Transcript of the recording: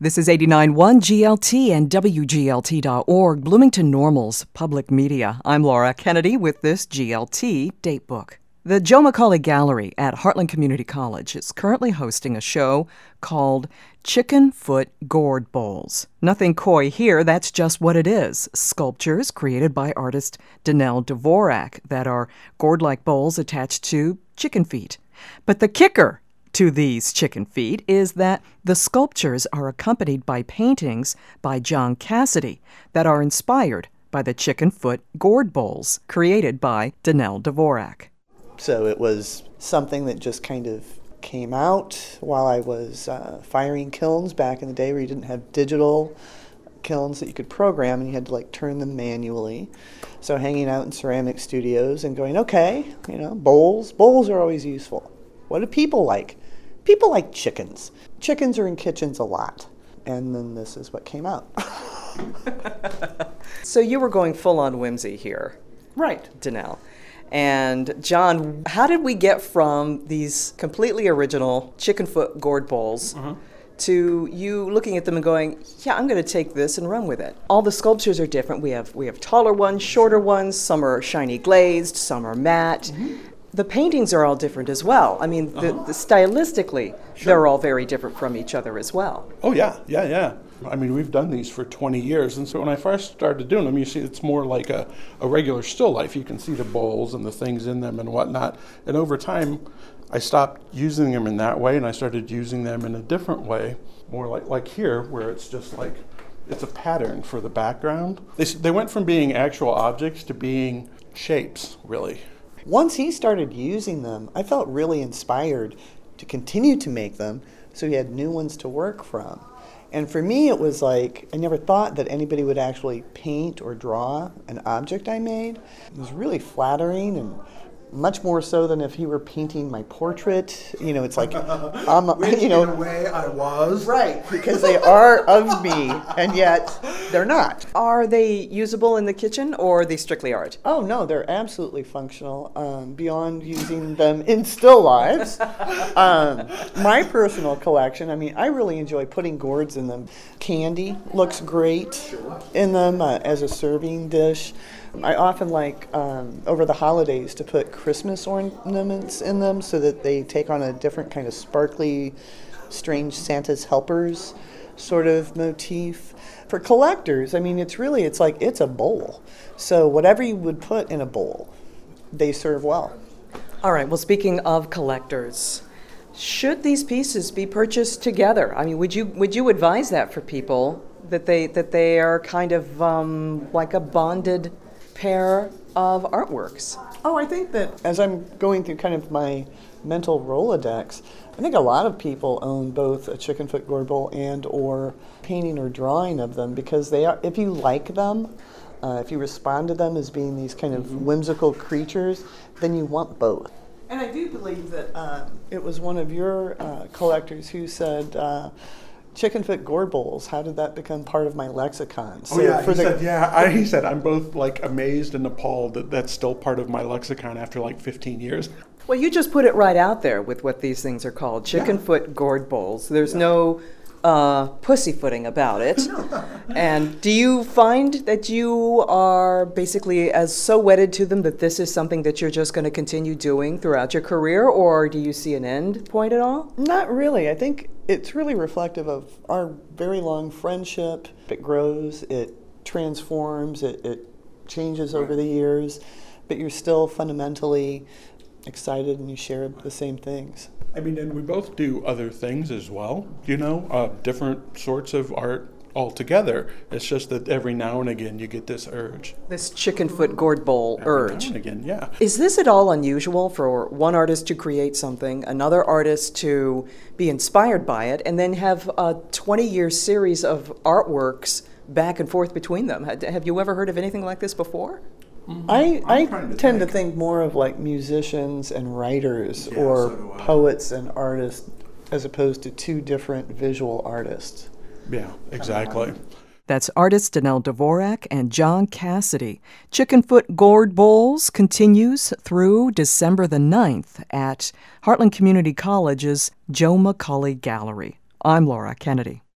This is 89.1 GLT and WGLT.org, Bloomington Normal's public media. I'm Laura Kennedy with this GLT Datebook. The Joe McCauley Gallery at Heartland Community College is currently hosting a show called Chicken Foot Gourd Bowls. Nothing coy here, that's just what it is. Sculptures created by artist Danelle Dvorak that are gourd-like bowls attached to chicken feet. But the kicker to these chicken feet is that the sculptures are accompanied by paintings by John Cassidy that are inspired by the chicken foot gourd bowls created by Danelle Dvorak. So it was something that just kind of came out while I was firing kilns back in the day where you didn't have digital kilns that you could program and you had to turn them manually. So hanging out in ceramic studios and going, okay, bowls are always useful. What do people like? People like chickens. Chickens are in kitchens a lot. And then this is what came out. So you were going full on whimsy here. Right. Danelle. And John, how did we get from these completely original chicken foot gourd bowls to you looking at them and going, yeah, I'm going to take this and run with it? All the sculptures are different. We have taller ones, shorter ones, some are shiny glazed, some are matte. The paintings are all different as well. I mean, the stylistically, they're all very different from each other as well. Oh, yeah. I mean, we've done these for 20 years, and so when I first started doing them, you see it's more like a regular still life. You can see the bowls and the things in them and whatnot. And over time, I stopped using them in that way, and I started using them in a different way, more like here, where it's just it's a pattern for the background. They went from being actual objects to being shapes, really. Once he started using them, I felt really inspired to continue to make them so he had new ones to work from. And for me, it was I never thought that anybody would actually paint or draw an object I made. It was really flattering, and much more so than if he were painting my portrait. It's Which in a way I was. Right, because they are of me, and yet they're not. Are they usable in the kitchen, or are they strictly art? Oh, no, they're absolutely functional, beyond using them in still lives. My personal collection, I really enjoy putting gourds in them. Candy looks great in them as a serving dish. I often like, over the holidays, to put Christmas ornaments in them so that they take on a different kind of sparkly, strange Santa's helpers sort of motif. For collectors, it's a bowl. So whatever you would put in a bowl, they serve well. All right, well, speaking of collectors, should these pieces be purchased together? Would you advise that for people, that they are kind of like a bonded pair of artworks? Oh, I think that as I'm going through kind of my mental Rolodex, I think a lot of people own both a chicken foot gourd bowl and or painting or drawing of them, because they are, if you like them, if you respond to them as being these kind of whimsical creatures, then you want both. And I do believe that it was one of your collectors who said, chicken foot gourd bowls, how did that become part of my lexicon? So he said, I'm both amazed and appalled that that's still part of my lexicon after 15 years. Well, you just put it right out there with what these things are called, chicken foot gourd bowls. There's no pussyfooting about it. And do you find that you are basically so wedded to them that this is something that you're just going to continue doing throughout your career, or do you see an end point at all? Not really. I think it's really reflective of our very long friendship. It grows, it transforms, it changes over the years, but you're still fundamentally excited and you share the same things. And we both do other things as well, different sorts of art altogether. It's just that every now and again you get this urge. This chicken foot gourd bowl urge. Every now and again, yeah. Is this at all unusual for one artist to create something, another artist to be inspired by it, and then have a 20-year series of artworks back and forth between them? Have you ever heard of anything like this before? I tend to think more of musicians and writers, or poets and artists, as opposed to two different visual artists. Yeah, exactly. That's artist Danelle Dvorak and John Cassidy. Chicken Foot Gourd Bowls continues through December the 9th at Heartland Community College's Joe McCauley Gallery. I'm Laura Kennedy.